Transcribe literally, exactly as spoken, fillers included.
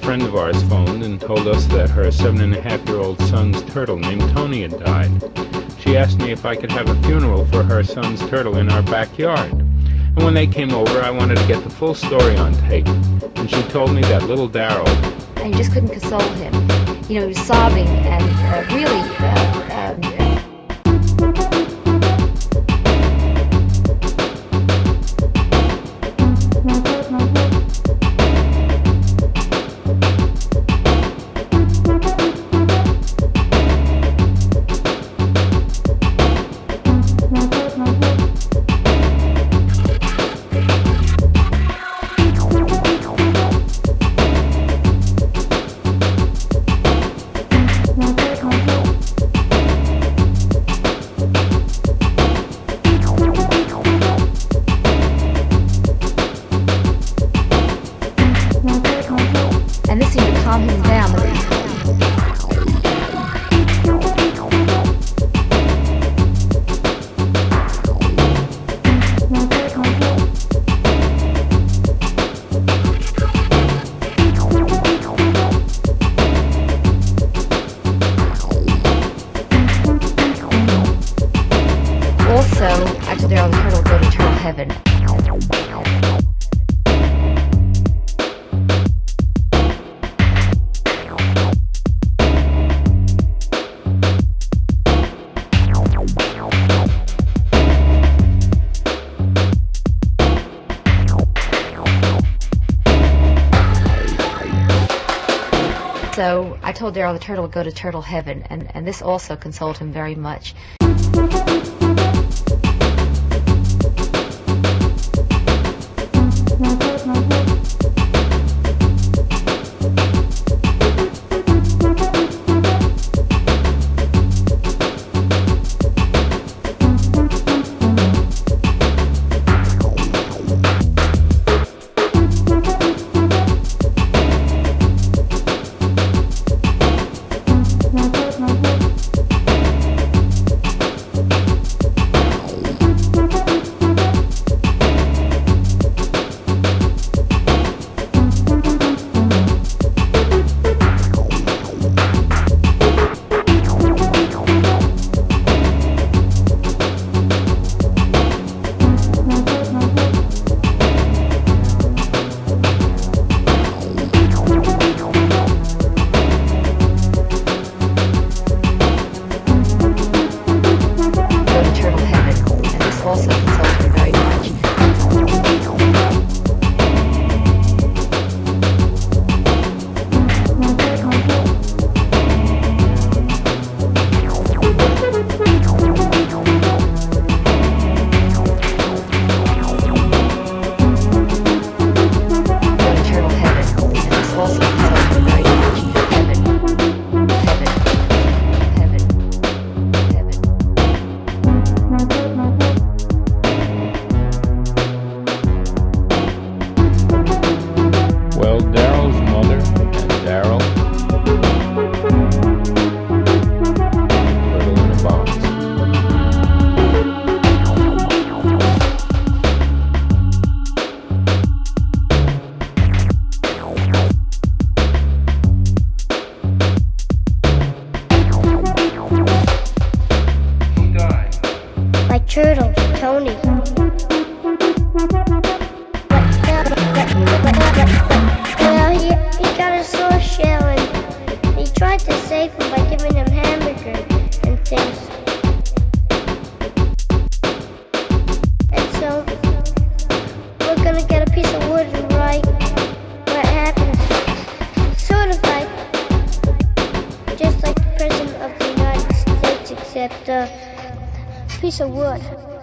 friend of ours phoned and told us that her seven and a half year old son's turtle named Tony had died. She asked me if I could have a funeral for her son's turtle in our backyard. And when they came over, I wanted to get the full story on tape. And she told me that little Daryl... And you just couldn't console him. You know, he was sobbing and uh, really... Uh, um, and this seemed to calm him down. Also, I told Daryl the turtle would go to turtle heaven. So I told Daryl the turtle would go to turtle heaven, and, and this also consoled him very much. Also consoled me very much. Go to turtle heaven, and this also consoled me very much. Heaven, heaven, heaven, heaven. Well, Daryl's mother and Daryl, turtle in a box. Who died? My turtle, Tony. Well, he, he got a sore shell, and he tried to save him by giving him hamburger and things. And so, we're gonna get a piece of wood and write what happened. Sort of like, just like the President of the United States, except a piece of wood.